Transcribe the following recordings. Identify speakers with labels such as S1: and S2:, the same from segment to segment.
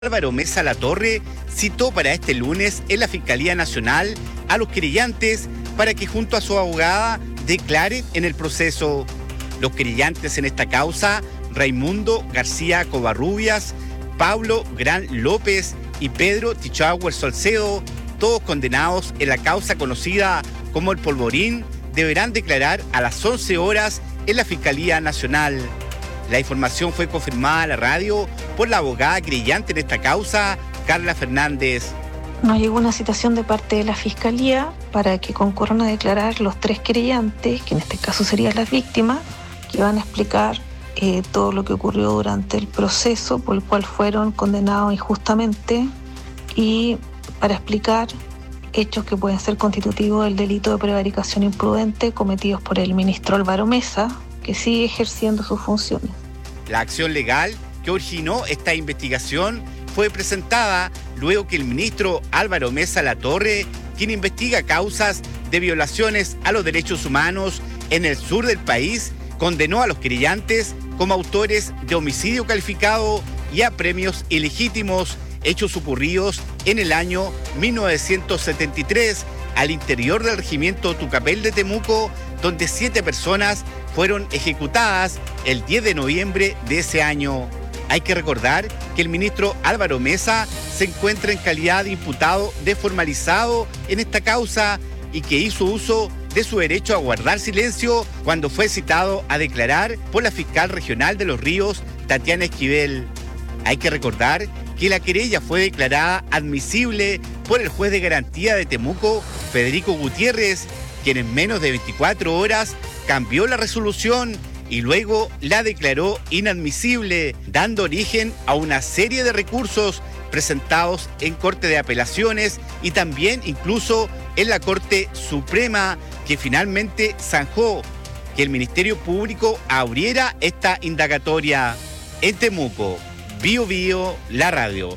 S1: Álvaro Mesa Latorre citó para este lunes en la Fiscalía Nacional a los querellantes para que junto a su abogada declaren en el proceso. Los querellantes en esta causa, Raimundo García Covarrubias, Pablo Gran López y Pedro Tichauer Salcedo, todos condenados en la causa conocida como el Polvorín, deberán declarar a las 11 horas en la Fiscalía Nacional. La información fue confirmada a la radio por la abogada querellante en esta causa, Carla Fernández.
S2: Nos llegó una citación de parte de la Fiscalía para que concurran a declarar los 3 querellantes, que en este caso serían las víctimas, que van a explicar todo lo que ocurrió durante el proceso por el cual fueron condenados injustamente y para explicar hechos que pueden ser constitutivos del delito de prevaricación imprudente cometidos por el ministro Álvaro Mesa, que sigue ejerciendo sus funciones.
S1: La acción legal que originó esta investigación fue presentada luego que el ministro Álvaro Mesa Latorre, quien investiga causas de violaciones a los derechos humanos en el sur del país, condenó a los querellantes como autores de homicidio calificado y a premios ilegítimos, hechos ocurridos en el año 1973 al interior del regimiento Tucapel de Temuco, donde 7 personas fueron ejecutadas el 10 de noviembre de ese año. Hay que recordar que el ministro Álvaro Mesa se encuentra en calidad de imputado desformalizado en esta causa y que hizo uso de su derecho a guardar silencio cuando fue citado a declarar por la fiscal regional de Los Ríos, Tatiana Esquivel. Hay que recordar que la querella fue declarada admisible por el juez de garantía de Temuco, Federico Gutiérrez, quien en menos de 24 horas cambió la resolución y luego la declaró inadmisible, dando origen a una serie de recursos presentados en Corte de Apelaciones y también incluso en la Corte Suprema, que finalmente zanjó que el Ministerio Público abriera esta indagatoria. En Temuco, Bío Bío, la radio.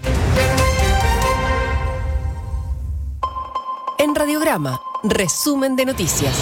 S3: En Radiograma, resumen de noticias.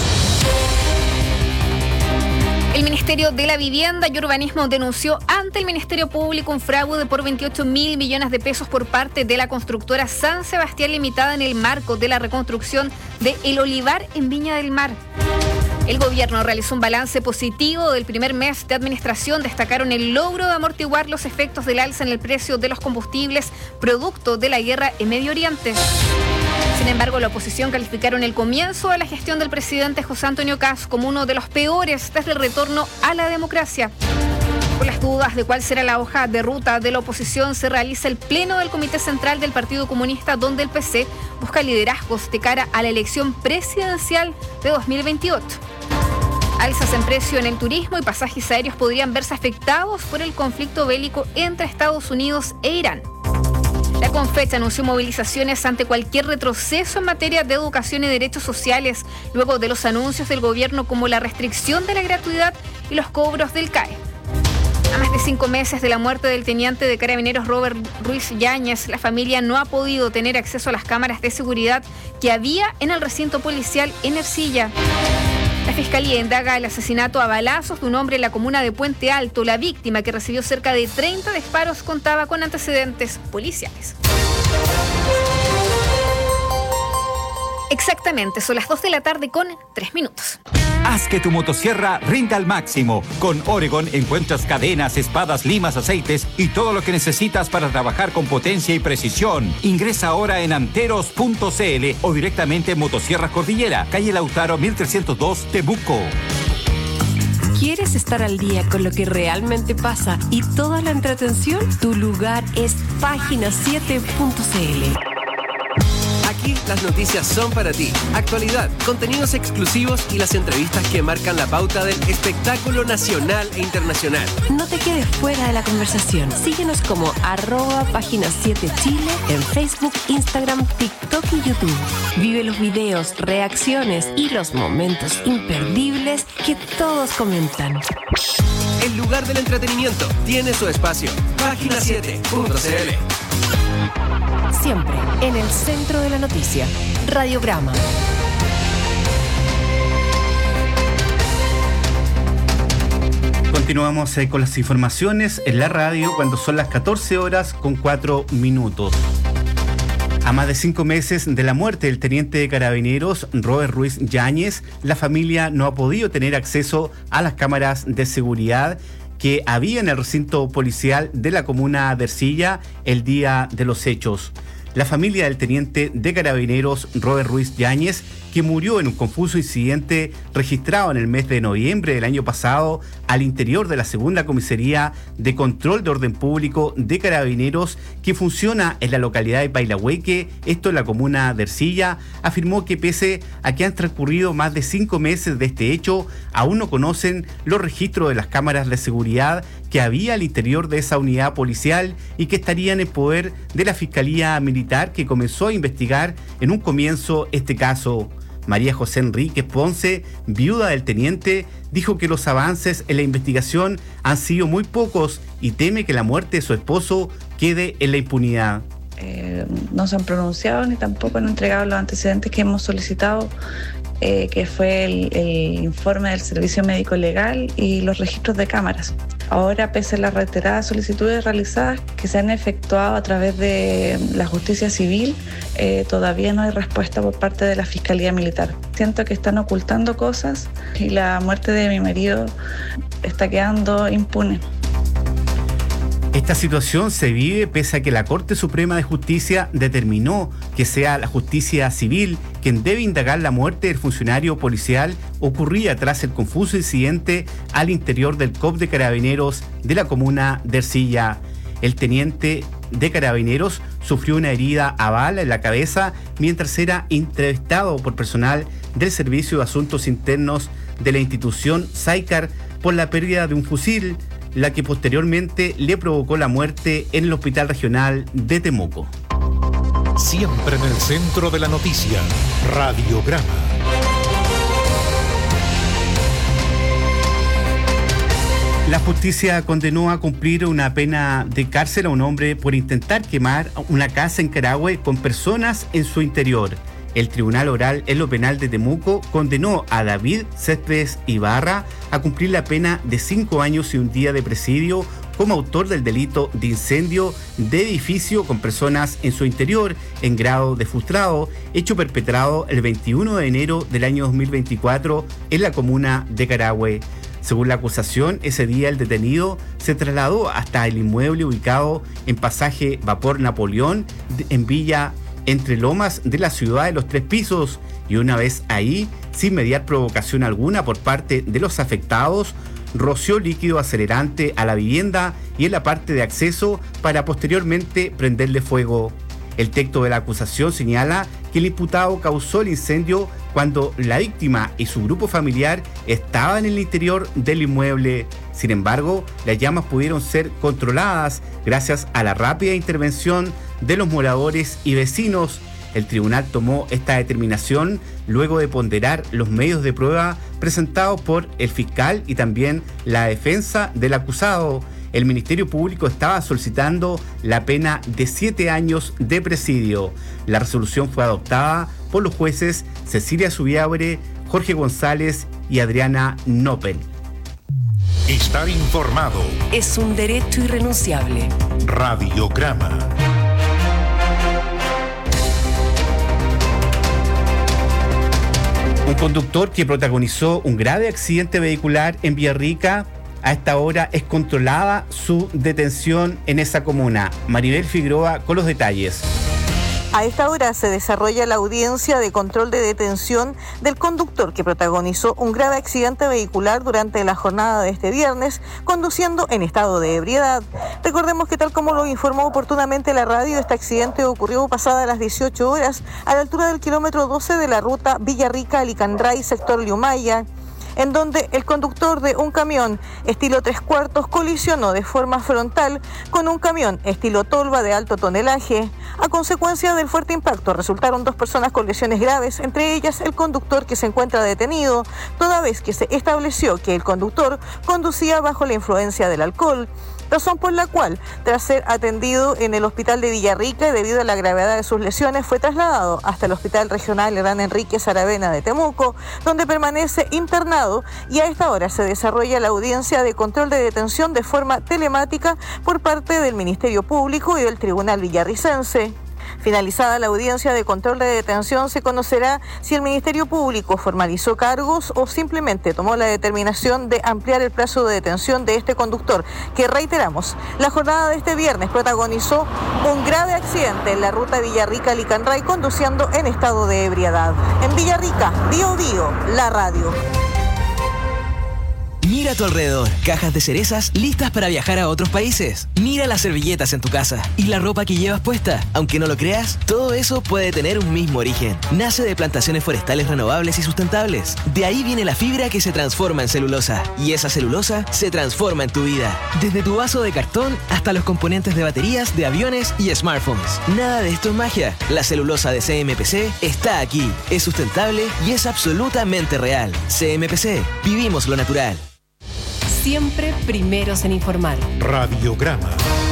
S4: El Ministerio de la Vivienda y Urbanismo denunció ante el Ministerio Público un fraude por 28.000 millones de pesos por parte de la constructora San Sebastián Limitada en el marco de la reconstrucción de El Olivar en Viña del Mar. El gobierno realizó un balance positivo del primer mes de administración. Destacaron el logro de amortiguar los efectos del alza en el precio de los combustibles producto de la guerra en Medio Oriente. Sin embargo, la oposición calificaron el comienzo de la gestión del presidente José Antonio Kast como uno de los peores desde el retorno a la democracia. Por las dudas de cuál será la hoja de ruta de la oposición, se realiza el pleno del Comité Central del Partido Comunista, donde el PC busca liderazgos de cara a la elección presidencial de 2028. Alzas en precio en el turismo y pasajes aéreos podrían verse afectados por el conflicto bélico entre Estados Unidos e Irán. La Confecha anunció movilizaciones ante cualquier retroceso en materia de educación y derechos sociales, luego de los anuncios del gobierno como la restricción de la gratuidad y los cobros del CAE. A más de 5 meses de la muerte del teniente de Carabineros Robert Ruiz Yáñez, la familia no ha podido tener acceso a las cámaras de seguridad que había en el recinto policial en Ercilla. La Fiscalía indaga el asesinato a balazos de un hombre en la comuna de Puente Alto. La víctima, que recibió cerca de 30 disparos, contaba con antecedentes policiales. Exactamente, son las 2 de la tarde con 3 minutos.
S5: Haz que tu motosierra rinda al máximo. Con Oregon encuentras cadenas, espadas, limas, aceites y todo lo que necesitas para trabajar con potencia y precisión. Ingresa ahora en anteros.cl o directamente en Motosierras Cordillera, calle Lautaro 1302, Temuco.
S3: ¿Quieres estar al día con lo que realmente pasa y toda la entretención? Tu lugar es página7.cl.
S6: Aquí las noticias son para ti. Actualidad, contenidos exclusivos y las entrevistas que marcan la pauta del espectáculo nacional e internacional.
S3: No te quedes fuera de la conversación. Síguenos como @página7chile en Facebook, Instagram, TikTok y YouTube. Vive los videos, reacciones y los momentos imperdibles que todos comentan.
S6: El lugar del entretenimiento tiene su espacio. Página7.cl.
S3: Siempre en el centro de la noticia. Radiograma.
S1: Continuamos con las informaciones en la radio cuando son las 14 horas con 4 minutos. A más de 5 meses de la muerte del teniente de carabineros Robert Ruiz Yáñez, la familia no ha podido tener acceso a las cámaras de seguridad que había en el recinto policial de la comuna de Ercilla el día de los hechos. La familia del teniente de carabineros Robert Ruiz Yáñez, que murió en un confuso incidente registrado en el mes de noviembre del año pasado al interior de la segunda comisaría de control de orden público de carabineros que funciona en la localidad de Pailahueque, esto en la comuna de Ercilla, afirmó que pese a que han transcurrido más de 5 meses de este hecho, aún no conocen los registros de las cámaras de seguridad que había al interior de esa unidad policial y que estarían en poder de la Fiscalía Militar, que comenzó a investigar en un comienzo este caso. María José Enríquez Ponce, viuda del teniente, dijo que los avances en la investigación han sido muy pocos y teme que la muerte de su esposo quede en la impunidad.
S2: No se han pronunciado ni tampoco han entregado los antecedentes que hemos solicitado, que fue el informe del Servicio Médico Legal y los registros de cámaras. Ahora, pese a las reiteradas solicitudes realizadas que se han efectuado a través de la justicia civil, todavía no hay respuesta por parte de la Fiscalía Militar. Siento que están ocultando cosas y la muerte de mi marido está quedando impune.
S1: Esta situación se vive pese a que la Corte Suprema de Justicia determinó que sea la justicia civil quien debe indagar la muerte del funcionario policial ocurrida tras el confuso incidente al interior del COP de Carabineros de la comuna de Ercilla. El teniente de Carabineros sufrió una herida a bala en la cabeza mientras era entrevistado por personal del Servicio de Asuntos Internos de la institución SAICAR por la pérdida de un fusil, la que posteriormente le provocó la muerte en el Hospital Regional de Temuco.
S7: Siempre en el centro de la noticia, Radiograma.
S1: La justicia condenó a cumplir una pena de cárcel a un hombre por intentar quemar una casa en Carahue con personas en su interior. El Tribunal Oral en lo Penal de Temuco condenó a David Céspedes Ibarra a cumplir la pena de 5 años y un día de presidio como autor del delito de incendio de edificio con personas en su interior en grado de frustrado, hecho perpetrado el 21 de enero del año 2024 en la comuna de Carahue. Según la acusación, ese día el detenido se trasladó hasta el inmueble ubicado en pasaje Vapor Napoleón en Villa Entre Lomas de la ciudad de los 3 pisos, y una vez ahí, sin mediar provocación alguna por parte de los afectados, roció líquido acelerante a la vivienda y en la parte de acceso para posteriormente prenderle fuego. El texto de la acusación señala que el imputado causó el incendio cuando la víctima y su grupo familiar estaban en el interior del inmueble. Sin embargo, las llamas pudieron ser controladas gracias a la rápida intervención de los moradores y vecinos. El tribunal tomó esta determinación luego de ponderar los medios de prueba presentados por el fiscal y también la defensa del acusado. El Ministerio Público estaba solicitando la pena de 7 años de presidio. La resolución fue adoptada por los jueces Cecilia Zubiabre, Jorge González y Adriana Nopel.
S7: Estar informado
S3: es un derecho irrenunciable.
S7: Radiograma.
S1: Un conductor que protagonizó un grave accidente vehicular en Villarrica, a esta hora es controlada su detención en esa comuna. Maribel Figueroa con los detalles.
S8: A esta hora se desarrolla la audiencia de control de detención del conductor que protagonizó un grave accidente vehicular durante la jornada de este viernes, conduciendo en estado de ebriedad. Recordemos que, tal como lo informó oportunamente la radio, este accidente ocurrió pasadas las 18 horas a la altura del kilómetro 12 de la ruta Villarrica-Alicandray, sector Liumaya, en donde el conductor de un camión estilo 3/4 colisionó de forma frontal con un camión estilo tolva de alto tonelaje. A consecuencia del fuerte impacto resultaron 2 personas con lesiones graves, entre ellas el conductor, que se encuentra detenido, toda vez que se estableció que el conductor conducía bajo la influencia del alcohol. razón por la cual, tras ser atendido en el hospital de Villarrica y debido a la gravedad de sus lesiones, fue trasladado hasta el Hospital Regional Hernán Enríquez Aravena de Temuco, donde permanece internado, y a esta hora se desarrolla la audiencia de control de detención de forma telemática por parte del Ministerio Público y del Tribunal Villarricense. Finalizada la audiencia de control de detención, se conocerá si el Ministerio Público formalizó cargos o simplemente tomó la determinación de ampliar el plazo de detención de este conductor, que, reiteramos, la jornada de este viernes protagonizó un grave accidente en la ruta Villarrica-Licanray conduciendo en estado de ebriedad. En Villarrica, Bio Bio, la radio.
S9: Mira a tu alrededor, cajas de cerezas listas para viajar a otros países. Mira las servilletas en tu casa y la ropa que llevas puesta. Aunque no lo creas, todo eso puede tener un mismo origen. Nace de plantaciones forestales renovables y sustentables. De ahí viene la fibra que se transforma en celulosa. Y esa celulosa se transforma en tu vida. Desde tu vaso de cartón hasta los componentes de baterías de aviones y smartphones. Nada de esto es magia. La celulosa de CMPC está aquí. Es sustentable y es absolutamente real. CMPC, vivimos lo natural.
S3: Siempre primeros en informar.
S7: Radiograma.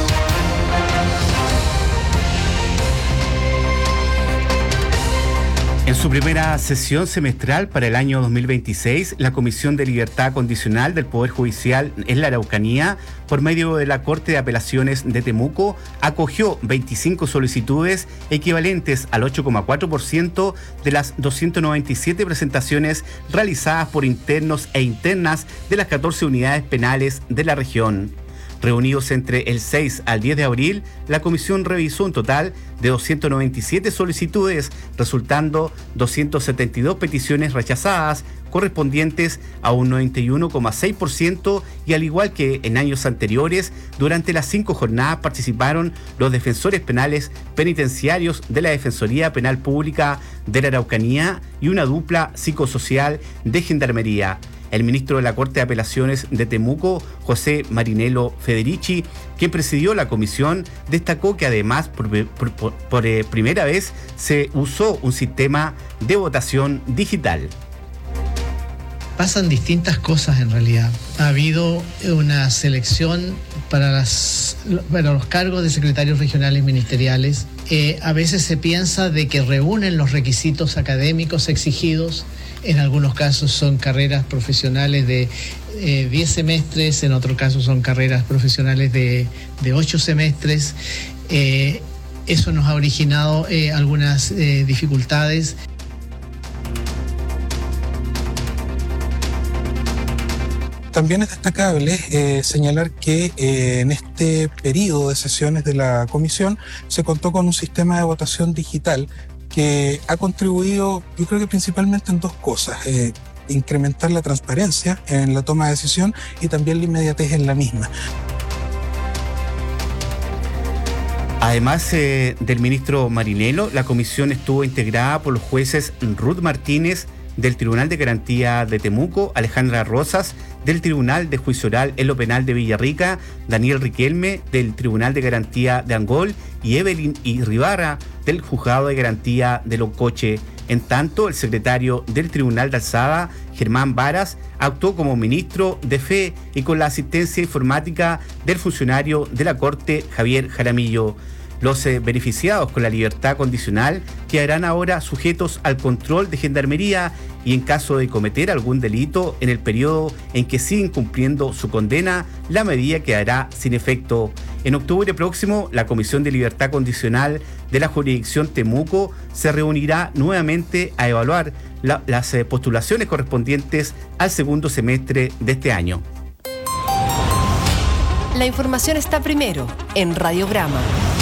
S1: En su primera sesión semestral para el año 2026, la Comisión de Libertad Condicional del Poder Judicial en la Araucanía, por medio de la Corte de Apelaciones de Temuco, acogió 25 solicitudes equivalentes al 8,4% de las 297 presentaciones realizadas por internos e internas de las 14 unidades penales de la región. Reunidos entre el 6 al 10 de abril, la comisión revisó un total de 297 solicitudes, resultando 272 peticiones rechazadas, correspondientes a un 91,6%, y al igual que en años anteriores, durante las 5 jornadas participaron los defensores penales penitenciarios de la Defensoría Penal Pública de la Araucanía y una dupla psicosocial de Gendarmería. El ministro de la Corte de Apelaciones de Temuco, José Marinello Federici, quien presidió la comisión, destacó que además por primera vez se usó un sistema de votación digital.
S10: Pasan distintas cosas en realidad. Ha habido una selección para los cargos de secretarios regionales ministeriales. A veces se piensa de que reúnen los requisitos académicos exigidos. En algunos casos son carreras profesionales de 10 semestres, en otros casos son carreras profesionales de 8 semestres. Eso nos ha originado algunas dificultades.
S11: También es destacable señalar que en este periodo de sesiones de la comisión se contó con un sistema de votación digital que ha contribuido, yo creo que principalmente en dos cosas: incrementar la transparencia en la toma de decisión y también la inmediatez en la misma.
S1: Además del ministro Marinello, la comisión estuvo integrada por los jueces Ruth Martínez del Tribunal de Garantía de Temuco, Alejandra Rosas del Tribunal de Juicio Oral en lo Penal de Villarrica, Daniel Riquelme del Tribunal de Garantía de Angol y Evelyn Irribarra del Juzgado de Garantía de Loncoche. En tanto, el secretario del Tribunal de Alzada, Germán Varas, actuó como ministro de Fe y con la asistencia informática del funcionario de la Corte, Javier Jaramillo. Los beneficiados con la libertad condicional quedarán ahora sujetos al control de Gendarmería y en caso de cometer algún delito en el periodo en que siguen cumpliendo su condena, la medida quedará sin efecto. En octubre próximo, la Comisión de Libertad Condicional de la jurisdicción Temuco se reunirá nuevamente a evaluar las postulaciones correspondientes al segundo semestre de este año.
S3: La información está primero en Radiograma.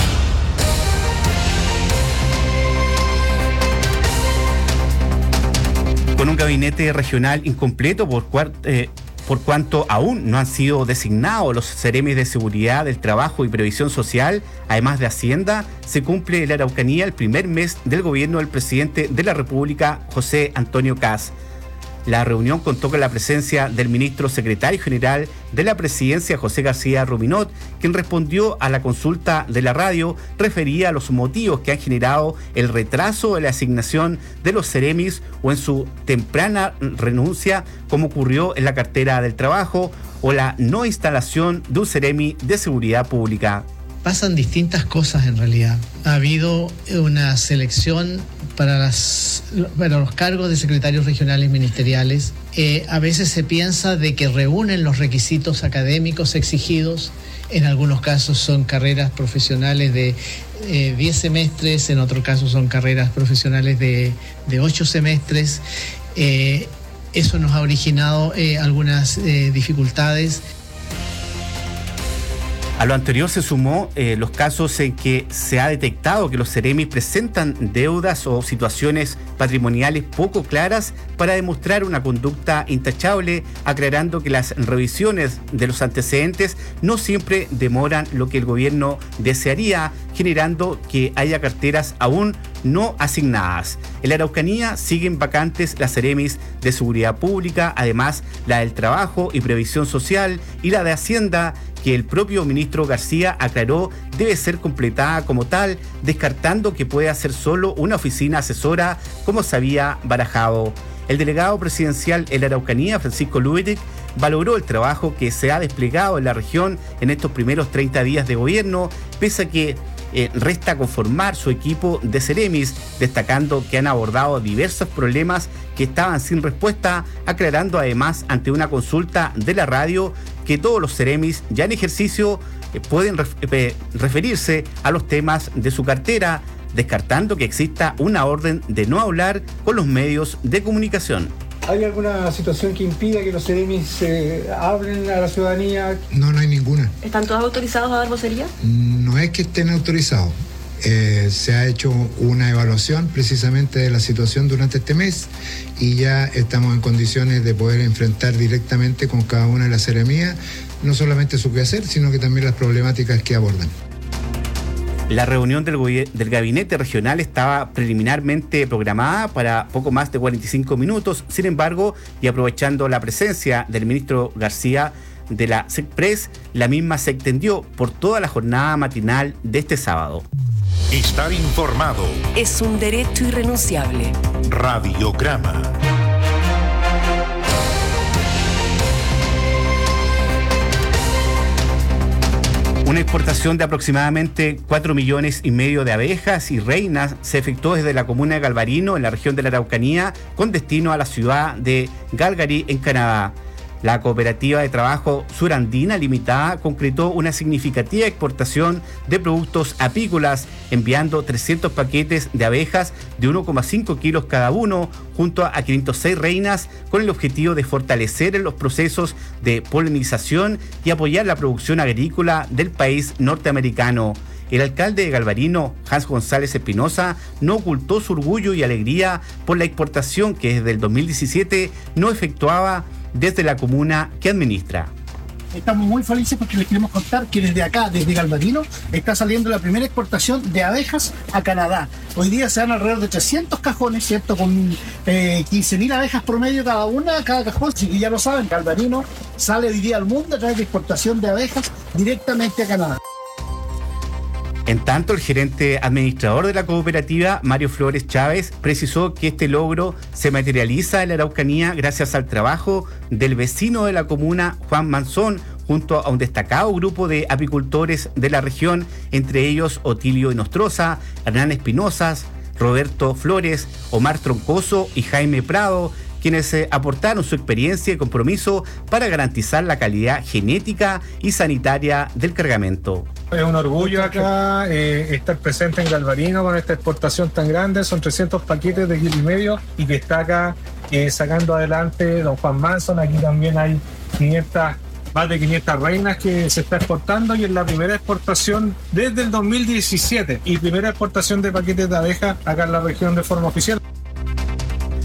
S1: Con un gabinete regional incompleto por cuanto aún no han sido designados los seremis de Seguridad del Trabajo y Previsión Social, además de Hacienda, se cumple en la Araucanía el primer mes del gobierno del presidente de la República, José Antonio Kast. La reunión contó con la presencia del ministro secretario general de la Presidencia, José García Ruminot, quien respondió a la consulta de la radio refería a los motivos que han generado el retraso de la asignación de los Ceremis o en su temprana renuncia, como ocurrió en la cartera del trabajo, o la no instalación de un Ceremi de seguridad pública.
S10: Pasan distintas cosas en realidad. Ha habido una selección para los cargos de secretarios regionales ministeriales. A veces se piensa de que reúnen los requisitos académicos exigidos. En algunos casos son carreras profesionales de 10 semestres, en otros casos son carreras profesionales de 8 semestres. Eso nos ha originado algunas dificultades.
S1: A lo anterior se sumó los casos en que se ha detectado que los Ceremis presentan deudas o situaciones patrimoniales poco claras para demostrar una conducta intachable, aclarando que las revisiones de los antecedentes no siempre demoran lo que el gobierno desearía, generando que haya carteras aún no asignadas. En la Araucanía siguen vacantes las Ceremis de Seguridad Pública, además la del Trabajo y Previsión Social y la de Hacienda, que el propio ministro García aclaró debe ser completada como tal, descartando que pueda ser solo una oficina asesora como se había barajado. El delegado presidencial en la Araucanía, Francisco Lubetic, valoró el trabajo que se ha desplegado en la región en estos primeros 30 días de gobierno, pese a que resta conformar su equipo de Ceremis, destacando que han abordado diversos problemas que estaban sin respuesta, aclarando además ante una consulta de la radio que todos los Ceremis ya en ejercicio pueden referirse a los temas de su cartera, descartando que exista una orden de no hablar con los medios de comunicación.
S12: ¿Hay alguna situación que impida que los Ceremis hablen a la ciudadanía?
S13: No hay ninguna.
S14: ¿Están todos autorizados a dar vocería?
S13: No es que estén autorizados. Se ha hecho una evaluación precisamente de la situación durante este mes y ya estamos en condiciones de poder enfrentar directamente con cada una de las seremías, no solamente su quehacer, sino que también las problemáticas que abordan.
S1: La reunión del gabinete regional estaba preliminarmente programada para poco más de 45 minutos. Sin embargo, y aprovechando la presencia del ministro García de la SECPRES, la misma se extendió por toda la jornada matinal de este sábado.
S7: Estar informado
S3: es un derecho irrenunciable.
S7: Radiograma.
S1: Una exportación de aproximadamente 4,5 millones de abejas y reinas se efectuó desde la comuna de Galvarino, en la región de la Araucanía, con destino a la ciudad de Calgary, en Canadá. La Cooperativa de Trabajo Surandina Limitada concretó una significativa exportación de productos apícolas, enviando 300 paquetes de abejas de 1,5 kilos cada uno, junto a 506 reinas, con el objetivo de fortalecer los procesos de polinización y apoyar la producción agrícola del país norteamericano. El alcalde de Galvarino, Hans González Espinosa, no ocultó su orgullo y alegría por la exportación que desde el 2017 no efectuaba desde la comuna que administra.
S12: Estamos muy felices porque les queremos contar que desde acá, desde Galvarino, está saliendo la primera exportación de abejas a Canadá. Hoy día se dan alrededor de 300 cajones, ¿cierto? Con 15.000 abejas promedio cada cajón. Así que ya lo saben, Galvarino sale hoy día al mundo a través de exportación de abejas directamente a Canadá.
S1: En tanto, el gerente administrador de la cooperativa, Mario Flores Chávez, precisó que este logro se materializa en la Araucanía gracias al trabajo del vecino de la comuna, Juan Manzón, junto a un destacado grupo de apicultores de la región, entre ellos Otilio Nostroza, Hernán Espinosas, Roberto Flores, Omar Troncoso y Jaime Prado, quienes aportaron su experiencia y compromiso para garantizar la calidad genética y sanitaria del cargamento.
S12: Es un orgullo acá estar presente en Galvarino con esta exportación tan grande. Son 300 paquetes de 1,5 kilos y que está acá sacando adelante don Juan Manson. Aquí también hay más de 500 reinas que se está exportando y es la primera exportación desde el 2017 y primera exportación de paquetes de abejas acá en la región de forma oficial.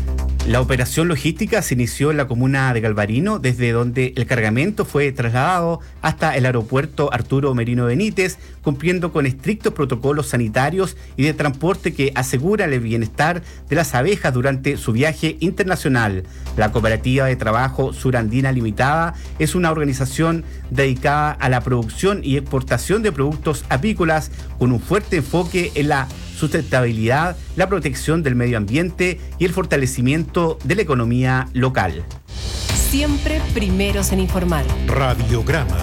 S1: La operación logística se inició en la comuna de Galvarino, desde donde el cargamento fue trasladado hasta el aeropuerto Arturo Merino Benítez, cumpliendo con estrictos protocolos sanitarios y de transporte que aseguran el bienestar de las abejas durante su viaje internacional. La Cooperativa de Trabajo Surandina Limitada es una organización dedicada a la producción y exportación de productos apícolas con un fuerte enfoque en la sustentabilidad, la protección del medio ambiente y el fortalecimiento de la economía local.
S3: Siempre primeros en informar.
S7: Radiograma.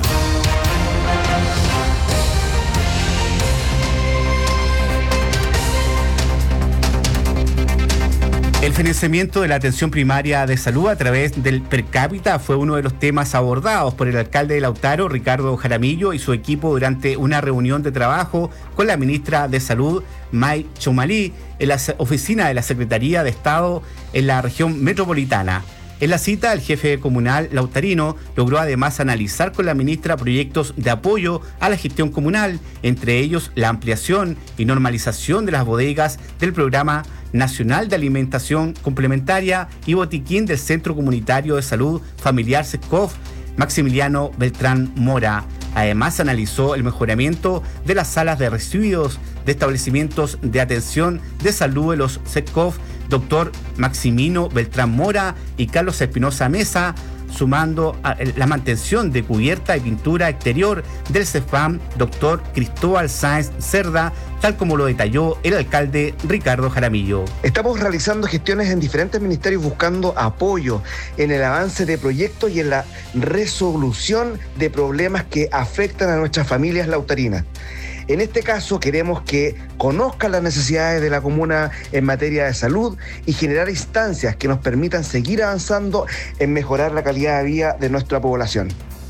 S1: El financiamiento de la atención primaria de salud a través del per cápita fue uno de los temas abordados por el alcalde de Lautaro, Ricardo Jaramillo, y su equipo durante una reunión de trabajo con la ministra de Salud, May Chomalí, en la oficina de la Secretaría de Estado en la región metropolitana. En la cita, el jefe comunal lautarino logró además analizar con la ministra proyectos de apoyo a la gestión comunal, entre ellos la ampliación y normalización de las bodegas del Programa Nacional de Alimentación Complementaria y Botiquín del Centro Comunitario de Salud Familiar SECCOF, Maximiliano Beltrán Mora. Además, analizó el mejoramiento de las salas de residuos de establecimientos de atención de salud de los SECCOF, doctor Maximino Beltrán Mora y Carlos Espinosa Mesa, sumando a la mantención de cubierta y pintura exterior del CEFAM, doctor Cristóbal Sáenz Cerda, tal como lo detalló el alcalde Ricardo Jaramillo.
S15: Estamos realizando gestiones en diferentes ministerios buscando apoyo en el avance de proyectos y en la resolución de problemas que afectan a nuestras familias lautarinas. En este caso queremos que conozcan las necesidades de la comuna en materia de salud y generar instancias que nos permitan seguir avanzando en mejorar la calidad de vida de nuestra población.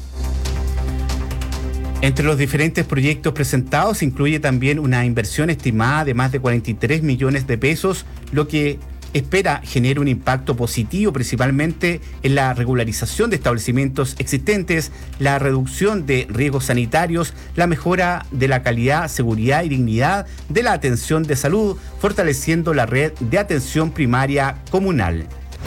S1: Entre los diferentes proyectos presentados incluye también una inversión estimada de más de 43 millones de pesos, lo que espera genere un impacto positivo principalmente en la regularización de establecimientos existentes, la reducción de riesgos sanitarios, la mejora de la calidad, seguridad y dignidad de la atención de salud, fortaleciendo la red de atención primaria comunal.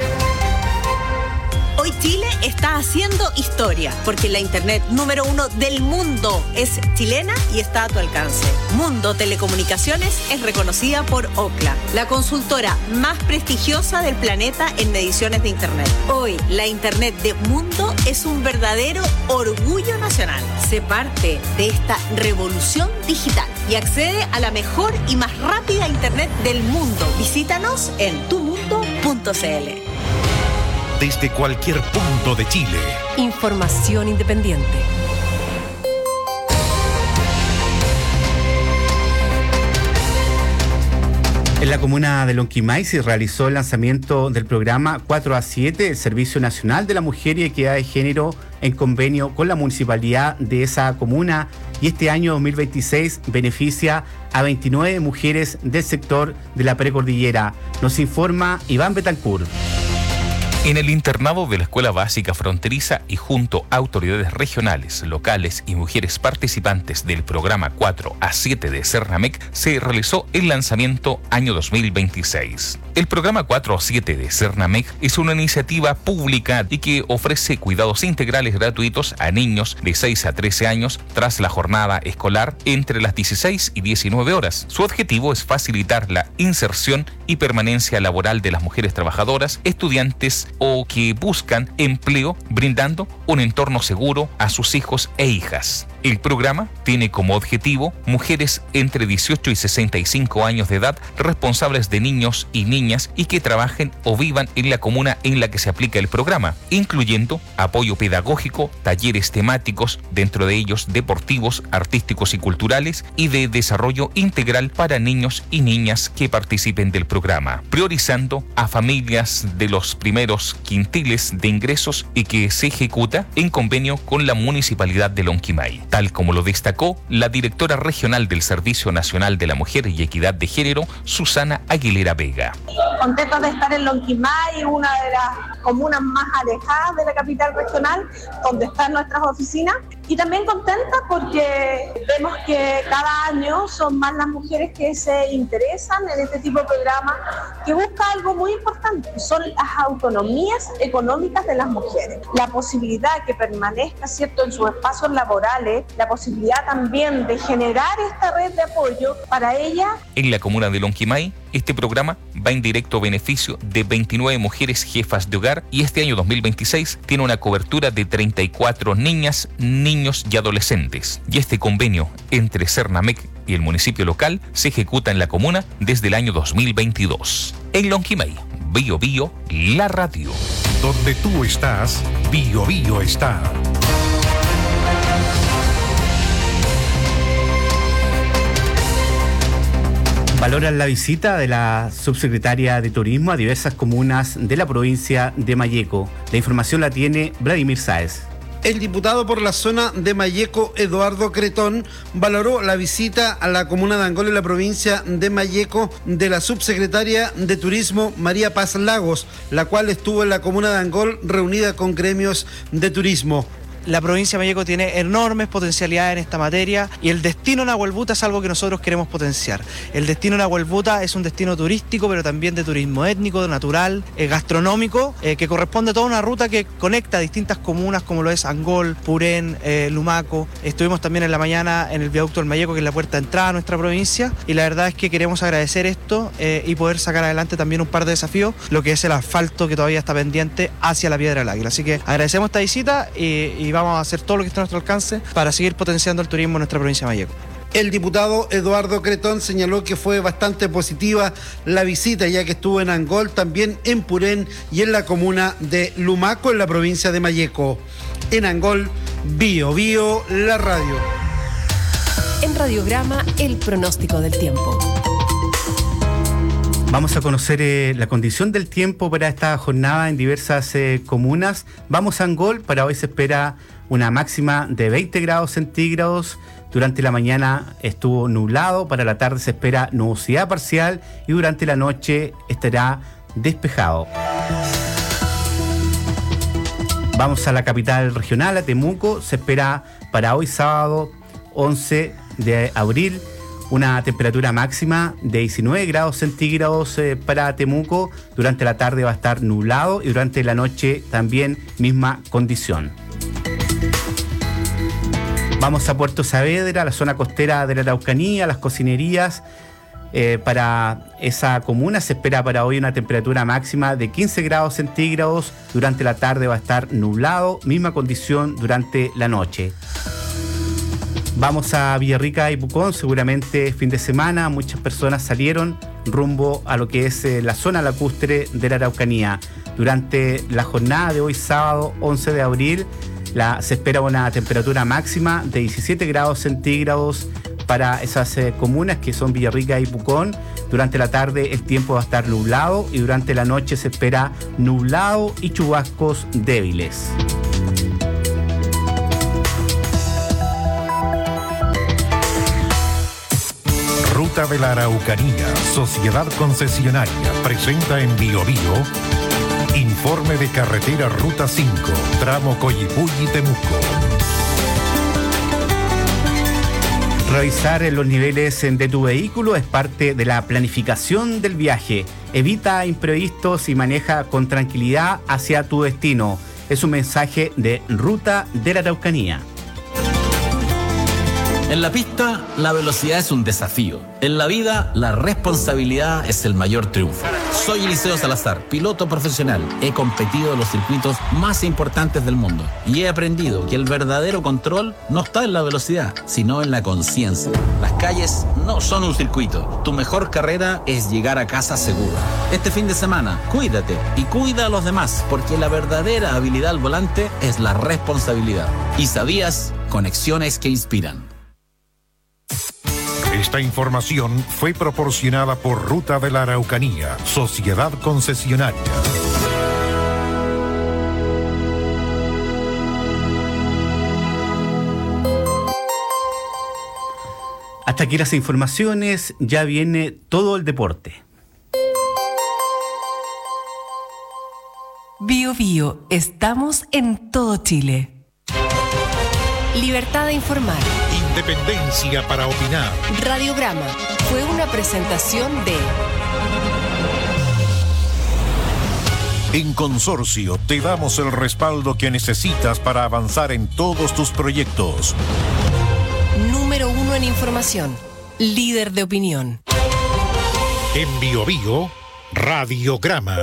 S16: Hoy Chile está haciendo historia, porque la internet número 1 del mundo es chilena y está a tu alcance. Mundo Telecomunicaciones es reconocida por Ookla, la consultora más prestigiosa del planeta en mediciones de internet. Hoy, la internet de Mundo es un verdadero orgullo nacional. Sé parte de esta revolución digital y accede a la mejor y más rápida internet del mundo. Visítanos en tumundo.cl.
S7: Desde cualquier punto de Chile.
S3: Información independiente.
S1: En la comuna de Lonquimay se realizó el lanzamiento del programa 4A7, el Servicio Nacional de la Mujer y Equidad de Género, en convenio con la municipalidad de esa comuna, y este año 2026 beneficia a 29 mujeres del sector de la precordillera. Nos informa Iván Betancourt.
S17: En el internado de la Escuela Básica Fronteriza y junto a autoridades regionales, locales y mujeres participantes del programa 4A7 de Cernamec se realizó el lanzamiento año 2026. El programa 4A7 de Cernamec es una iniciativa pública y que ofrece cuidados integrales gratuitos a niños de 6 a 13 años tras la jornada escolar entre las 16 y 19 horas. Su objetivo es facilitar la inserción y permanencia laboral de las mujeres trabajadoras, estudiantes o que buscan empleo, brindando un entorno seguro a sus hijos e hijas. El programa tiene como objetivo mujeres entre 18 y 65 años de edad responsables de niños y niñas y que trabajen o vivan en la comuna en la que se aplica el programa, incluyendo apoyo pedagógico, talleres temáticos, dentro de ellos deportivos, artísticos y culturales, y de desarrollo integral para niños y niñas que participen del programa, priorizando a familias de los primeros quintiles de ingresos y que se ejecuta en convenio con la Municipalidad de Lonquimay, tal como lo destacó la directora regional del Servicio Nacional de la Mujer y Equidad de Género, Susana Aguilera Vega.
S18: contentos de estar en Lonquimay, una de las comunas más alejadas de la capital regional, donde están nuestras oficinas, y también contentas porque vemos que cada año son más las mujeres que se interesan en este tipo de programa que busca algo muy importante, son las autonomías económicas de las mujeres, la posibilidad que permanezca, ¿cierto?, en sus espacios laborales, la posibilidad también de generar esta red de apoyo para ellas.
S17: En la comuna de Lonquimay, este programa va en directo beneficio de 29 mujeres jefas de hogar y este año 2026 tiene una cobertura de 34 niñas, niños y adolescentes. Y este convenio entre Cernamec y el municipio local se ejecuta en la comuna desde el año 2022. En Lonquimay, Bio Bio, la radio.
S7: Donde tú estás, Bio Bio está.
S1: Valoran la visita de la subsecretaria de Turismo a diversas comunas de la provincia de Malleco. La información la tiene Vladimir Sáez.
S19: El diputado por la zona de Malleco, Eduardo Cretón, valoró la visita a la comuna de Angol en la provincia de Malleco de la subsecretaria de Turismo, María Paz Lagos, la cual estuvo en la comuna de Angol reunida con gremios de turismo.
S20: La provincia de Malleco tiene enormes potencialidades en esta materia y el destino Nahuelbuta es algo que nosotros queremos potenciar. El destino Nahuelbuta es un destino turístico, pero también de turismo étnico, natural, gastronómico, que corresponde a toda una ruta que conecta distintas comunas como lo es Angol, Purén, Lumaco. Estuvimos también en la mañana en el viaducto del Malleco, que es la puerta de entrada a nuestra provincia, y la verdad es que queremos agradecer esto y poder sacar adelante también un par de desafíos, lo que es el asfalto que todavía está pendiente hacia la Piedra del Águila. Así que agradecemos esta visita y vamos a hacer todo lo que está a nuestro alcance para seguir potenciando el turismo en nuestra provincia de Malleco.
S19: El diputado Eduardo Cretón señaló que fue bastante positiva la visita, ya que estuvo en Angol, también en Purén y en la comuna de Lumaco, en la provincia de Malleco. En Angol, Bio Bio, la radio.
S3: En Radiograma, el pronóstico del tiempo.
S1: Vamos a conocer la condición del tiempo para esta jornada en diversas comunas. Vamos a Angol, para hoy se espera una máxima de 20 grados centígrados. Durante la mañana estuvo nublado, para la tarde se espera nubosidad parcial y durante la noche estará despejado. Vamos a la capital regional, a Temuco, se espera para hoy sábado 11 de abril una temperatura máxima de 19 grados centígrados para Temuco. Durante la tarde va a estar nublado y durante la noche también misma condición. Vamos a Puerto Saavedra, la zona costera de la Araucanía, las cocinerías. Para esa comuna se espera para hoy una temperatura máxima de 15 grados centígrados. Durante la tarde va a estar nublado, misma condición durante la noche. Vamos a Villarrica y Pucón, seguramente fin de semana muchas personas salieron rumbo a lo que es la zona lacustre de la Araucanía. Durante la jornada de hoy sábado 11 de abril se espera una temperatura máxima de 17 grados centígrados para esas comunas que son Villarrica y Pucón. Durante la tarde el tiempo va a estar nublado y durante la noche se espera nublado y chubascos débiles.
S7: Ruta de la Araucanía, Sociedad Concesionaria, presenta en Bio Bio informe de carretera Ruta 5, tramo Coyipulli-Temuco.
S1: Revisar los niveles de tu vehículo es parte de la planificación del viaje. Evita imprevistos y maneja con tranquilidad hacia tu destino. Es un mensaje de Ruta de la Araucanía.
S21: En la pista, la velocidad es un desafío. En la vida, la responsabilidad es el mayor triunfo. Soy Eliseo Salazar, piloto profesional. He competido en los circuitos más importantes del mundo y he aprendido que el verdadero control no está en la velocidad, sino en la conciencia. Las calles no son un circuito. Tu mejor carrera es llegar a casa seguro. Este fin de semana, cuídate y cuida a los demás, porque la verdadera habilidad al volante es la responsabilidad. ¿Y sabías? Conexiones que inspiran.
S7: Esta información fue proporcionada por Ruta de la Araucanía, Sociedad Concesionaria.
S1: Hasta aquí las informaciones, ya viene todo el deporte.
S3: Bio Bio, estamos en todo Chile. Libertad de informar.
S7: Independencia para opinar.
S3: Radiograma fue una presentación de...
S7: En Consorcio te damos el respaldo que necesitas para avanzar en todos tus proyectos.
S3: Número 1 en información. Líder de opinión.
S7: En Bio Bio, Radiograma.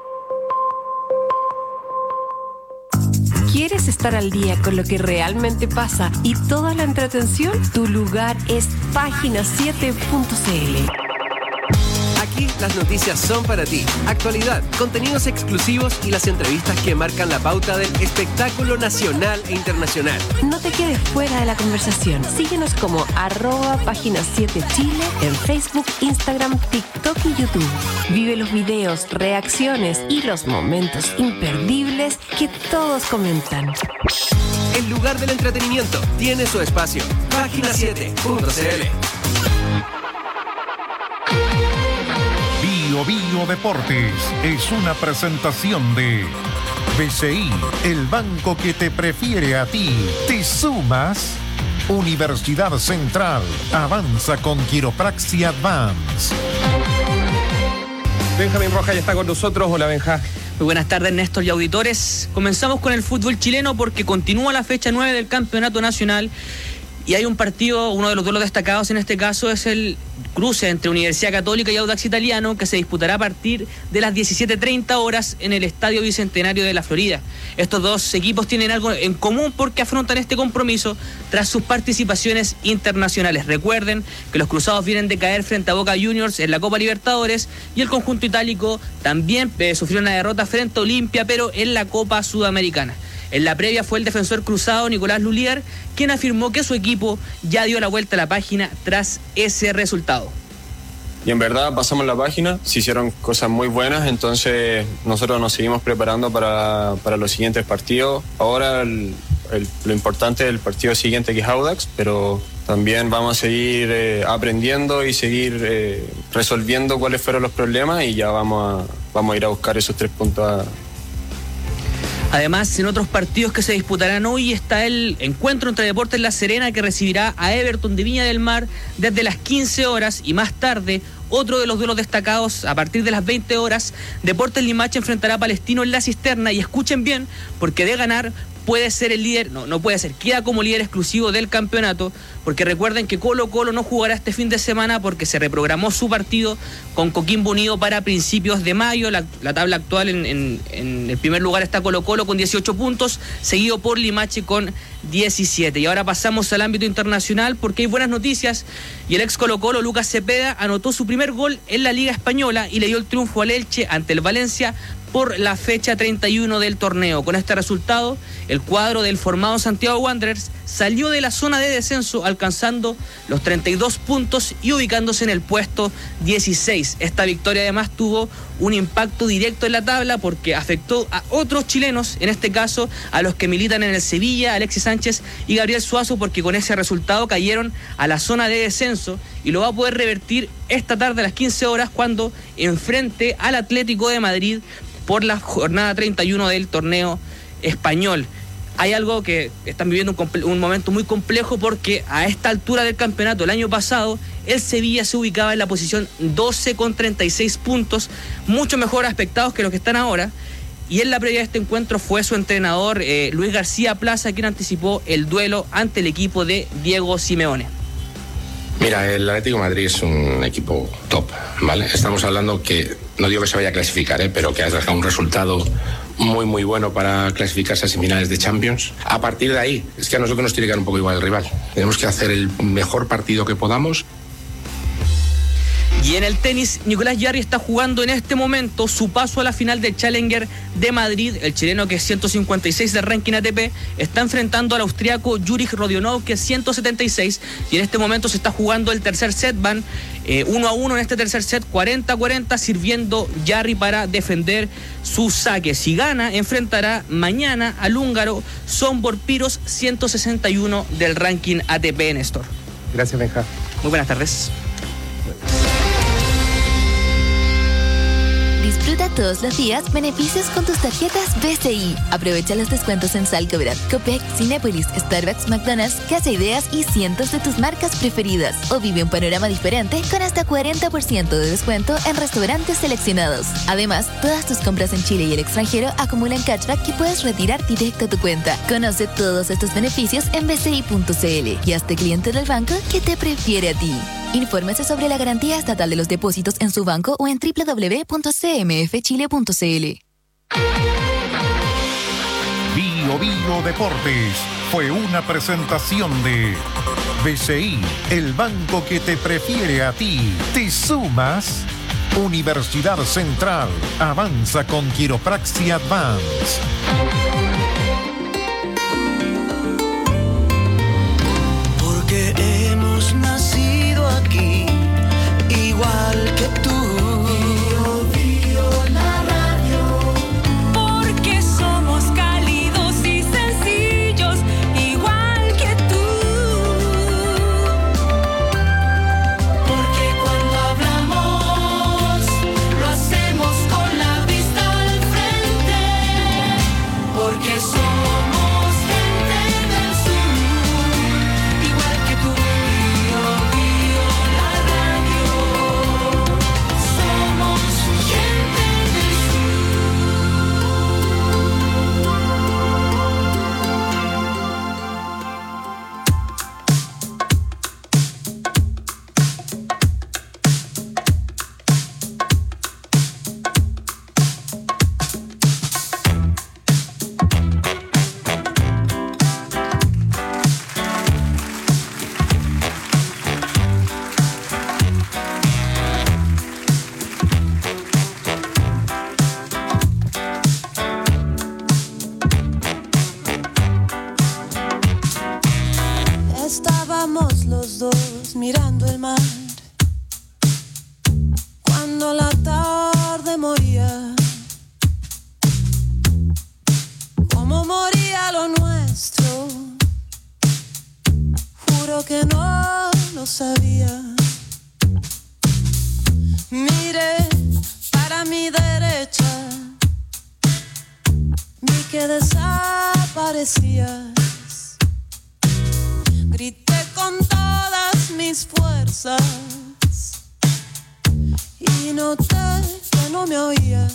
S3: ¿Quieres estar al día con lo que realmente pasa y toda la entretención? Tu lugar es página7.cl.
S6: Aquí las noticias son para ti. Actualidad, contenidos exclusivos y las entrevistas que marcan la pauta del espectáculo nacional e internacional.
S3: No te quedes fuera de la conversación. Síguenos como @página7chile en Facebook, Instagram, TikTok y YouTube. Vive los videos, reacciones y los momentos imperdibles que todos comentan.
S6: El lugar del entretenimiento tiene su espacio. Página7.cl.
S7: Bio Bio Deportes es una presentación de BCI, el banco que te prefiere a ti. ¿Te sumas? Universidad Central avanza con Quiropraxia Advance.
S4: Benjamín Rojas ya está con nosotros. Hola, Benja.
S22: Muy buenas tardes, Néstor y auditores. Comenzamos con el fútbol chileno porque continúa la fecha 9 del Campeonato Nacional y hay un partido, uno de los duelos destacados en este caso es el cruce entre Universidad Católica y Audax Italiano, que se disputará a partir de las 17:30 horas en el Estadio Bicentenario de la Florida. Estos dos equipos tienen algo en común porque afrontan este compromiso tras sus participaciones internacionales. Recuerden que los cruzados vienen de caer frente a Boca Juniors en la Copa Libertadores y el conjunto itálico también sufrió una derrota frente a Olimpia, pero en la Copa Sudamericana. En la previa fue el defensor cruzado Nicolás Luliar quien afirmó que su equipo ya dio la vuelta a la página tras ese resultado.
S23: Y en verdad pasamos la página, se hicieron cosas muy buenas, entonces nosotros nos seguimos preparando para los siguientes partidos. Ahora lo importante es el partido siguiente que es Audax, pero también vamos a seguir aprendiendo y seguir resolviendo cuáles fueron los problemas y ya vamos a ir a buscar esos 3 puntos.
S22: Además, en otros partidos que se disputarán hoy está el encuentro entre Deportes La Serena, que recibirá a Everton de Viña del Mar desde las 15 horas y más tarde otro de los duelos destacados a partir de las 20 horas. Deportes Limache enfrentará a Palestino en La Cisterna y escuchen bien, porque de ganar puede ser el líder, no puede ser, queda como líder exclusivo del campeonato, porque recuerden que Colo-Colo no jugará este fin de semana porque se reprogramó su partido con Coquimbo Unido para principios de mayo. La tabla actual en el primer lugar está Colo-Colo con 18 puntos, seguido por Limache con 17. Y ahora pasamos al ámbito internacional porque hay buenas noticias y el ex Colo-Colo Lucas Cepeda anotó su primer gol en la Liga Española y le dio el triunfo al Elche ante el Valencia por la fecha 31 del torneo. Con este resultado, el cuadro del formado Santiago Wanderers salió de la zona de descenso alcanzando los 32 puntos y ubicándose en el puesto 16. Esta victoria además tuvo un impacto directo en la tabla porque afectó a otros chilenos, en este caso a los que militan en el Sevilla, Alexis Sánchez y Gabriel Suazo, porque con ese resultado cayeron a la zona de descenso y lo va a poder revertir esta tarde a las 15 horas cuando enfrente al Atlético de Madrid por la jornada 31 del torneo español. Hay algo que están viviendo un momento muy complejo porque a esta altura del campeonato, el año pasado, el Sevilla se ubicaba en la posición 12 con 36 puntos, mucho mejor aspectados que los que están ahora. Y en la previa de este encuentro fue su entrenador Luis García Plaza quien anticipó el duelo ante el equipo de Diego Simeone.
S24: Mira, el Atlético de Madrid es un equipo top, ¿vale? Estamos hablando que, no digo que se vaya a clasificar, pero que has dejado un resultado muy, muy bueno para clasificarse a semifinales de Champions. A partir de ahí, es que a nosotros nos tiene que dar un poco igual el rival. Tenemos que hacer el mejor partido que podamos.
S22: Y en el tenis, Nicolás Jarry está jugando en este momento su paso a la final del Challenger de Madrid. El chileno, que es 156 del ranking ATP, está enfrentando al austriaco Jurij Rodionov, que es 176. Y en este momento se está jugando el tercer set. Van 1-1 en este tercer set, 40-40, sirviendo Jarry para defender su saque. Si gana, enfrentará mañana al húngaro Sombor Piros, 161 del ranking ATP, Néstor.
S4: Gracias, Benja.
S22: Muy buenas tardes.
S25: Disfruta
S2: Gana todos los días beneficios con tus tarjetas BCI. Aprovecha los descuentos en Salcobrad, Copec, Cinépolis, Starbucks, McDonald's, Casa Ideas y cientos de tus marcas preferidas. O vive un panorama diferente con hasta 40% de descuento en restaurantes seleccionados. Además, todas tus compras en Chile y el extranjero acumulan cashback que puedes retirar directo a tu cuenta. Conoce todos estos beneficios en bci.cl y hazte cliente del banco que te prefiere a ti. Infórmese sobre la garantía estatal de los depósitos en su banco o en www.cmfchile.cl.
S7: Bio Bio Deportes fue una presentación de BCI, el banco que te prefiere a ti. ¿Te sumas? Universidad Central, avanza con Quiropraxia Advance.
S5: Porque hemos nacido aquí, igual que tú. Bio, Bio, la radio.
S8: Porque somos cálidos y sencillos, igual que tú. Porque cuando hablamos, lo hacemos con la vista al frente. Porque somos gente del sur, igual que tú. Bio, Bio, la radio. Somos gente del Estábamos los dos mirando el mar cuando la tarde moría. Como moría lo nuestro, juro que no lo sabía. Miré para mi derecha, vi que desaparecías. Grité con todas mis fuerzas y noté que no me oías.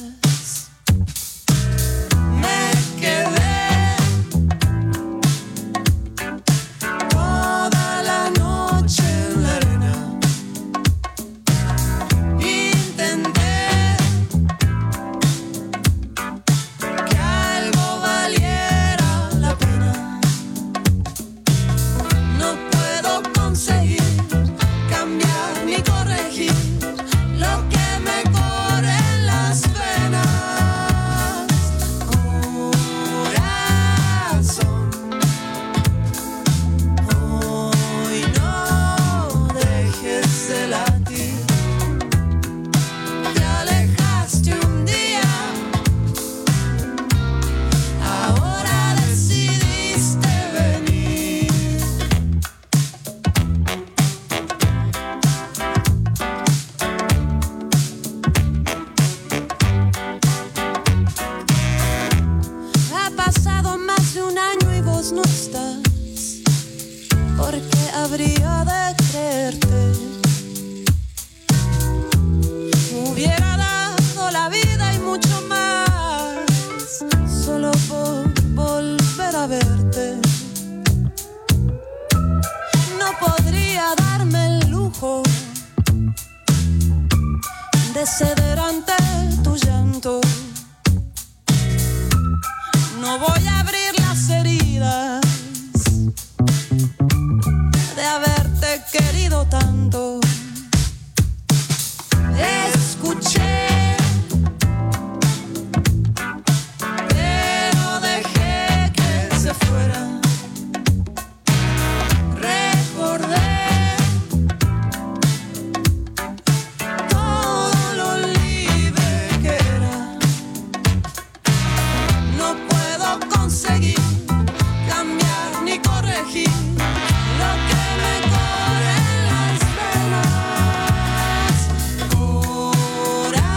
S8: Me quedé toda la noche en la arena. Intenté que algo valiera la pena. No puedo conseguir cambiar ni corregir lo que me corre en las venas. Corazón, hoy no dejes de latir. Te alejaste un día, ahora decidiste venir. Ha pasado más de un año y vos no estás. ¿Por qué habría de creerte? Hubiera dado la vida y mucho más solo por volver a verte. No podría darme el lujo de ceder ante tu llanto. No voy a abrir las heridas de haberte querido tanto. Escuché, pero dejé que se fuera. Recordé todo lo libre que era. No puedo conseguir cambiar ni corregir lo que me corre en las venas. Corazón.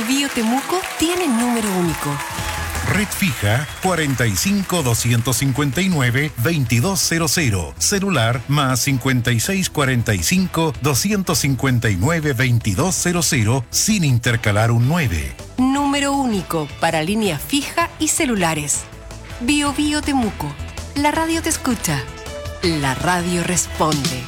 S3: Bio Temuco tiene número único.
S7: Red fija 45 259 2200. Celular más 56 45 259 2200 sin intercalar un 9.
S3: Número único para línea fija y celulares. Bio Bio Temuco. La radio te escucha. La radio responde.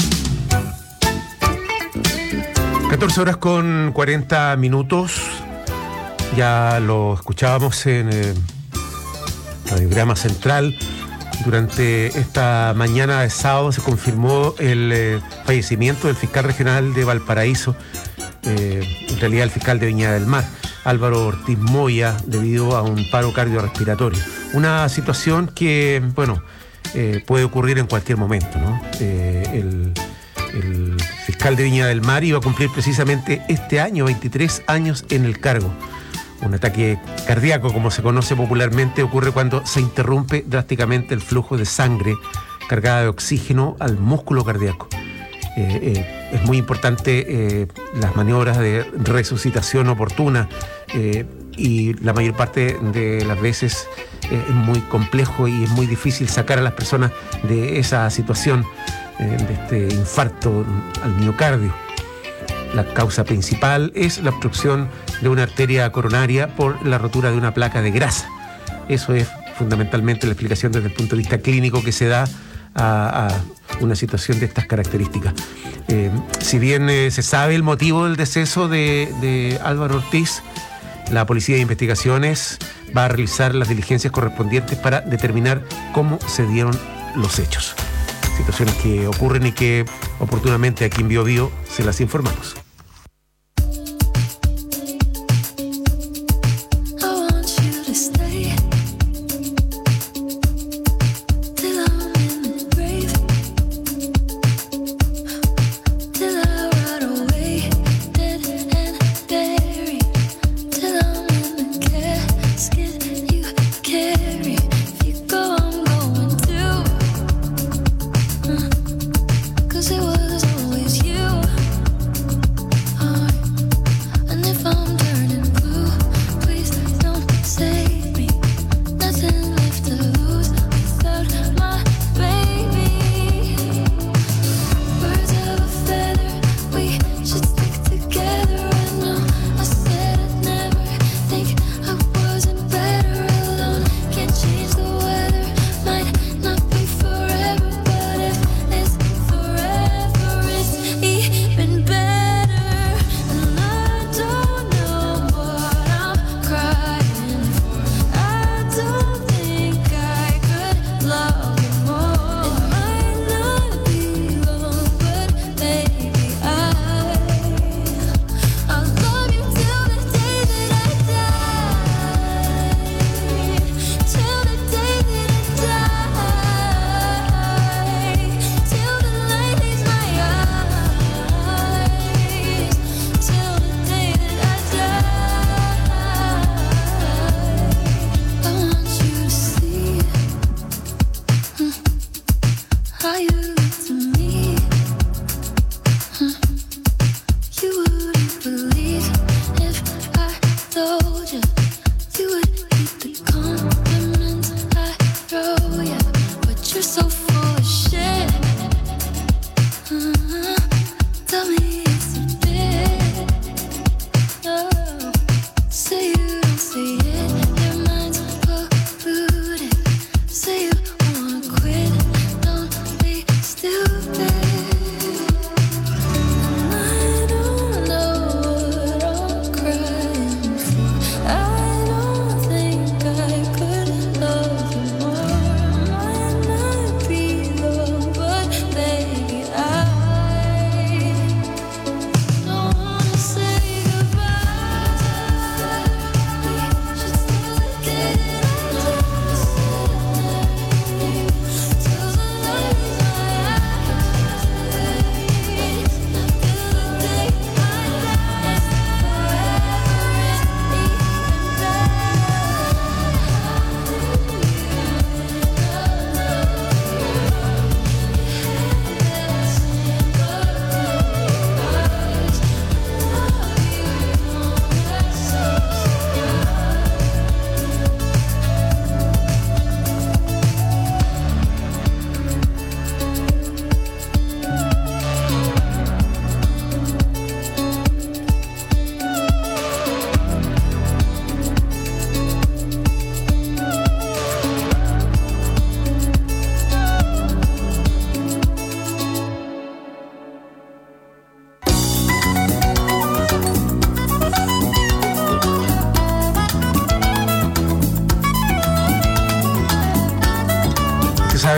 S9: 14 horas con 40 minutos. Ya lo escuchábamos en el radiograma central. Durante esta mañana de sábado se confirmó el fallecimiento del fiscal regional de Valparaíso, en realidad el fiscal de Viña del Mar, Álvaro Ortiz Moya, debido a un paro cardiorrespiratorio. Una situación que, puede ocurrir en cualquier momento, ¿no? El fiscal de Viña del Mar iba a cumplir precisamente este año 23 años en el cargo. Un ataque cardíaco, como se conoce popularmente, ocurre cuando se interrumpe drásticamente el flujo de sangre cargada de oxígeno al músculo cardíaco. Es muy importante las maniobras de resucitación oportuna y la mayor parte de las veces es muy complejo y es muy difícil sacar a las personas de esa situación, de este infarto al miocardio. La causa principal es la obstrucción de una arteria coronaria por la rotura de una placa de grasa. Eso es fundamentalmente la explicación desde el punto de vista clínico que se da a una situación de estas características. Si bien se sabe el motivo del deceso de Álvaro Ortiz, la Policía de Investigaciones va a realizar las diligencias correspondientes para determinar cómo se dieron los hechos. Situaciones que ocurren y que oportunamente aquí en Bio Bio se las informamos.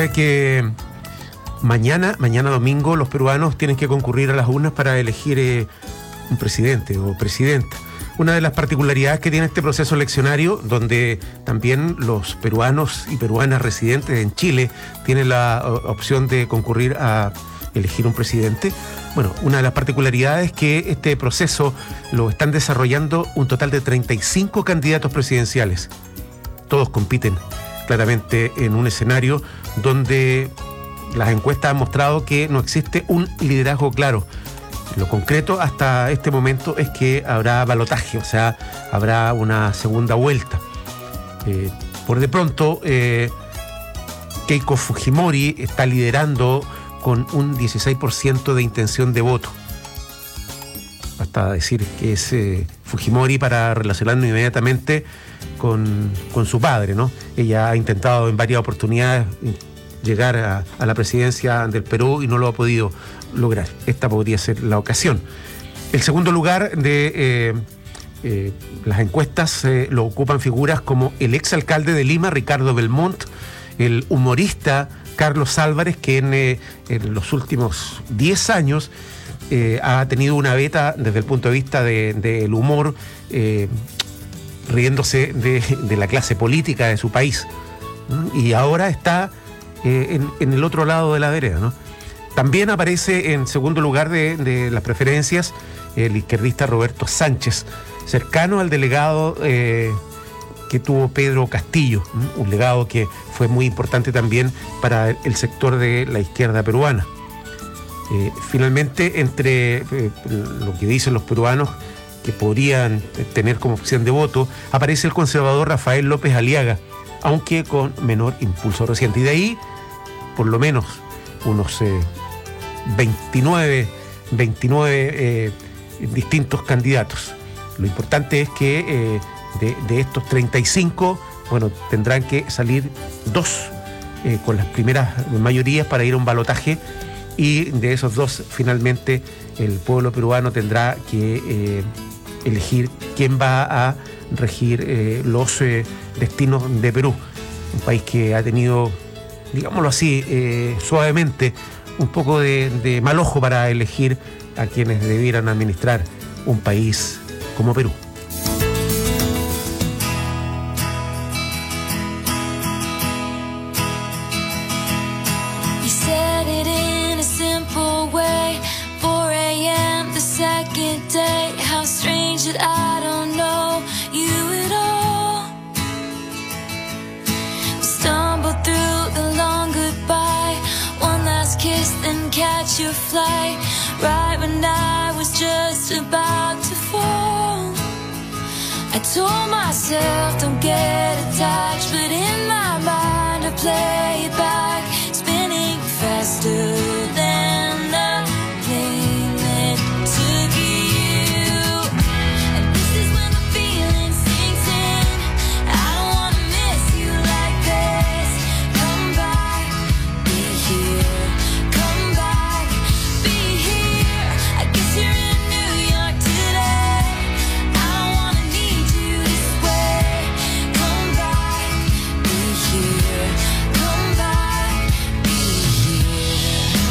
S9: sabe que mañana domingo, los peruanos tienen que concurrir a las urnas para elegir un presidente o presidenta. Una de las particularidades que tiene este proceso eleccionario, donde también los peruanos y peruanas residentes en Chile tienen la opción de concurrir a elegir un presidente. Bueno, una de las particularidades es que este proceso lo están desarrollando un total de 35 candidatos presidenciales. Todos compiten claramente en un escenario donde las encuestas han mostrado que no existe un liderazgo claro. Lo concreto hasta este momento es que habrá balotaje, o sea, habrá una segunda vuelta. Por de pronto, Keiko Fujimori está liderando con un 16% de intención de voto. Basta decir que es Fujimori para relacionarnos inmediatamente con su padre, ¿no? Ella ha intentado en varias oportunidades llegar a la presidencia del Perú y no lo ha podido lograr. Esta podría ser la ocasión. El segundo lugar de las encuestas lo ocupan figuras como el exalcalde de Lima, Ricardo Belmont, el humorista Carlos Álvarez, que en los últimos 10 años ha tenido una beta desde el punto de vista del humor, riéndose de la clase política de su país. Y ahora está en el otro lado de la vereda, ¿no? También aparece en segundo lugar de las preferencias el izquierdista Roberto Sánchez, cercano al delegado que tuvo Pedro Castillo, un legado que fue muy importante también para el sector de la izquierda peruana. Finalmente, entre lo que dicen los peruanos que podrían tener como opción de voto, aparece el conservador Rafael López Aliaga, aunque con menor impulso reciente. Y de ahí, por lo menos, unos 29 distintos candidatos. Lo importante es que de estos 35, bueno, tendrán que salir 2 con las primeras mayorías para ir a un balotaje, y de esos 2 finalmente el pueblo peruano tendrá que elegir quién va a regir los destinos de Perú, un país que ha tenido, digámoslo así, suavemente, un poco de mal ojo para elegir a quienes debieran administrar un país como Perú.
S8: You said it in a simple way, 4 a.m. the second day. How strange that I don't know you at all. Stumble through the long goodbye, one last kiss, then catch your flight. Right when I was just about to fall, I told myself don't get attached, but in my mind I play it back, spinning faster than the plane that took you. And this is when the feeling sinks in. I don't wanna miss you like this. Come back, be here. Come back, be here. I guess you're in New York today. I don't wanna need you this way. Come back, be here. Come back, be here.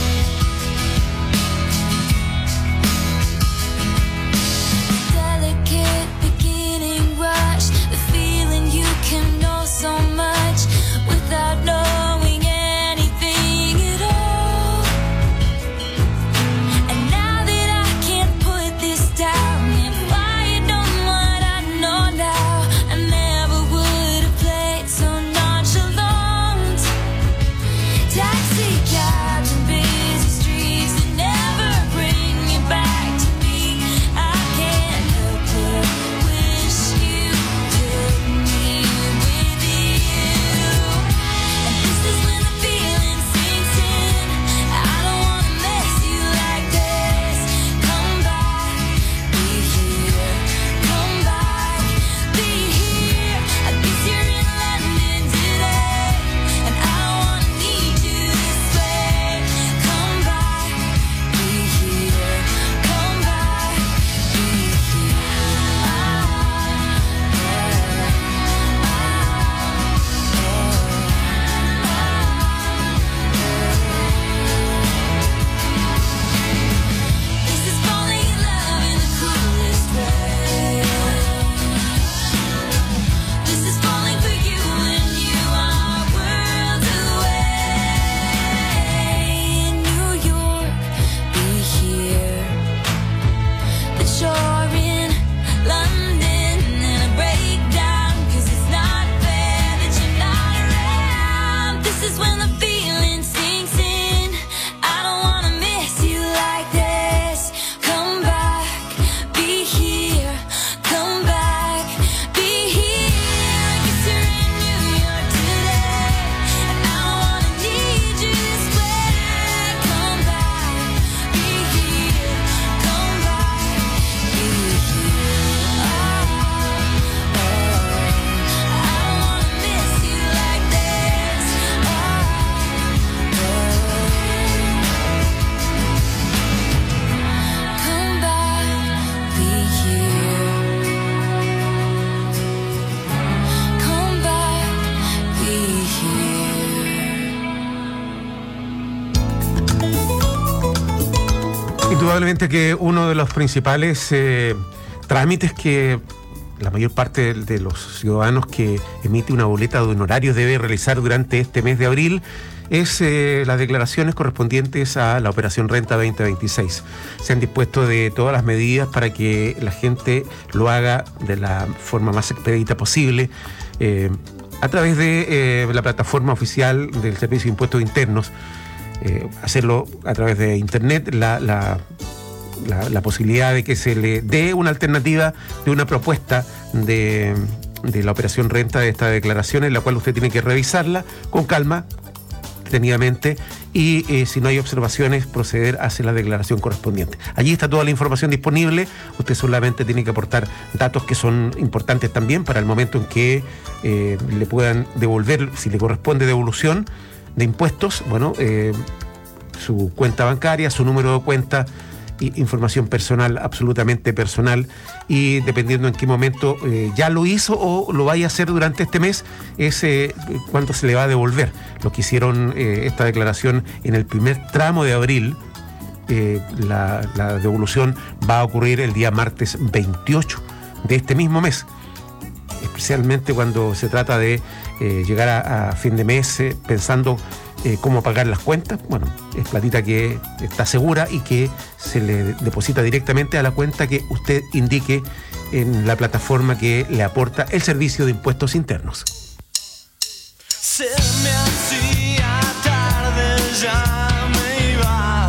S9: Indudablemente que uno de los principales trámites que la mayor parte de los ciudadanos que emite una boleta de honorarios debe realizar durante este mes de abril es las declaraciones correspondientes a la Operación Renta 2026. Se han dispuesto de todas las medidas para que la gente lo haga de la forma más expedita posible a través de la plataforma oficial del Servicio de Impuestos Internos. Hacerlo a través de Internet, la posibilidad de que se le dé una alternativa de una propuesta de la Operación Renta de esta declaración, en la cual usted tiene que revisarla con calma, detenidamente, y si no hay observaciones, proceder a hacer la declaración correspondiente. Allí está toda la información disponible. Usted solamente tiene que aportar datos que son importantes también para el momento en que le puedan devolver, si le corresponde devolución de impuestos, su cuenta bancaria, su número de cuenta, información personal, absolutamente personal, y dependiendo en qué momento ya lo hizo o lo vaya a hacer durante este mes, es cuánto se le va a devolver. Los que hicieron esta declaración en el primer tramo de abril, la devolución va a ocurrir el día martes 28 de este mismo mes, especialmente cuando se trata de llegar a fin de mes pensando cómo pagar las cuentas. Bueno, es platita que está segura y que se le deposita directamente a la cuenta que usted indique en la plataforma que le aporta el Servicio de Impuestos Internos.
S5: Se me hacía tarde, ya me iba.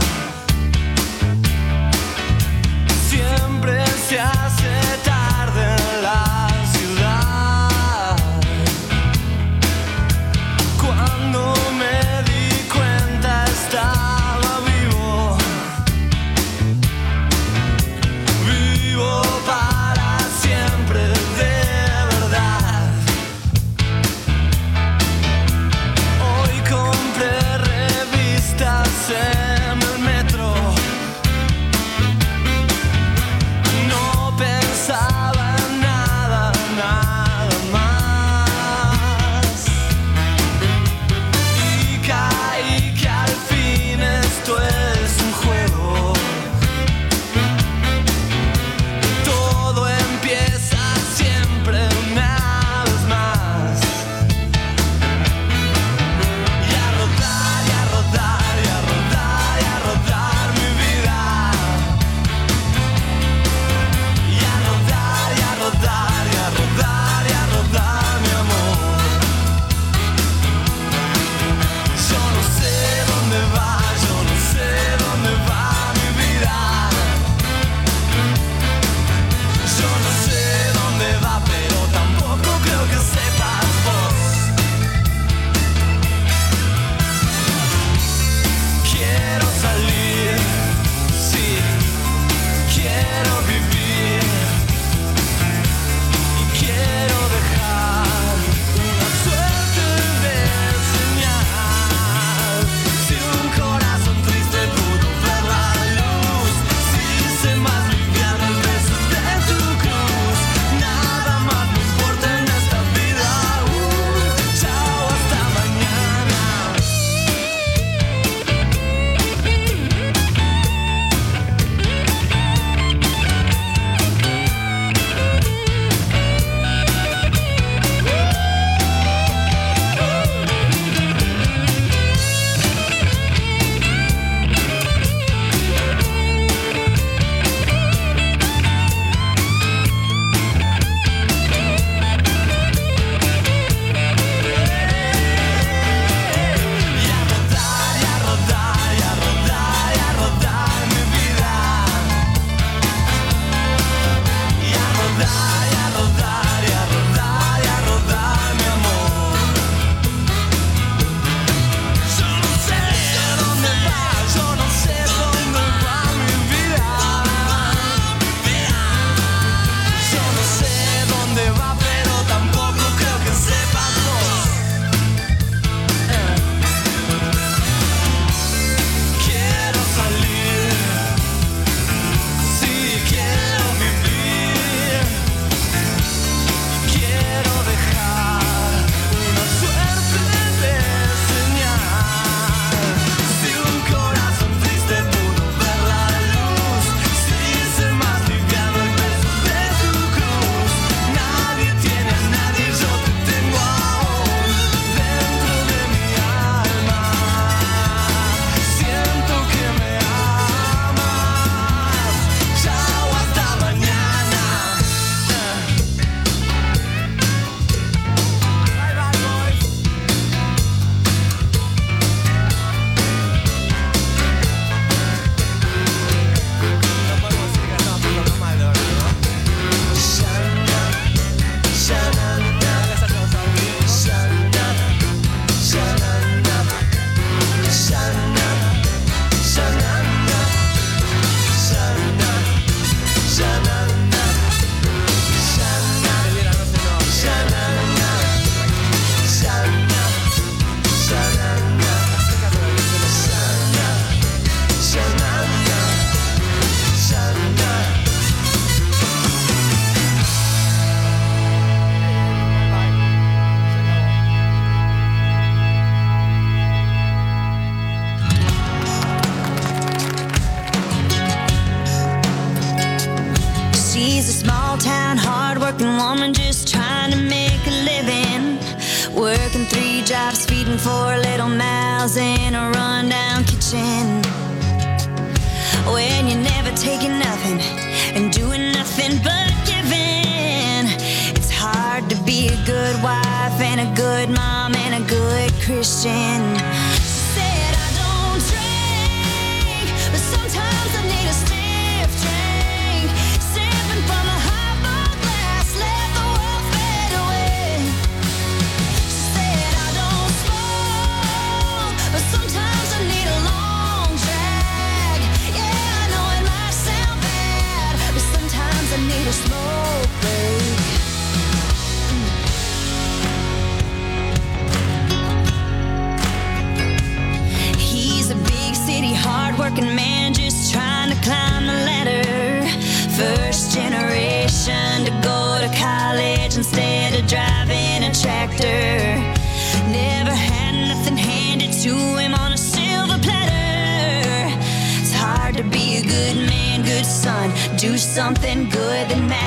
S5: Siempre se hace tarde en la ciudad. Cuando me di cuenta estaba vivo. Vivo para siempre, de verdad.
S8: town, hard-working woman just trying to make a living. Working 3 jobs, feeding 4 little mouths in a rundown kitchen. When you're never taking nothing and doing nothing but giving, it's hard to be a good wife and a good mom and a good Christian. Said I don't drink, but sometimes I need a stiff drink. Sipping from a highball glass, let the world fade away. Said I don't smoke, but sometimes I need a long drag. Yeah, I know it might sound bad, but sometimes I need a smoke break. He's a big city, hard-working man just trying to climb the ladder. First generation to go to college instead of driving a tractor. Never had nothing handed to him on a silver platter. It's hard to be a good man, good son, do something good that matters.